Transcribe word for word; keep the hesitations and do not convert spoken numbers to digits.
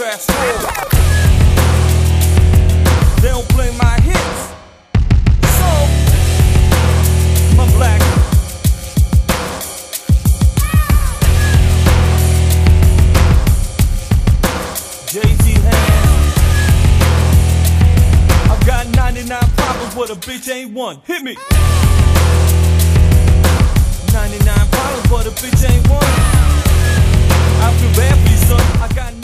fast forward. They don't play my hits, so I'm black. Jay-Z hands. I've got ninety-nine problems, but a bitch ain't one. Hit me. ninety-nine problems, but a bitch ain't one. I feel bad for you, son. I got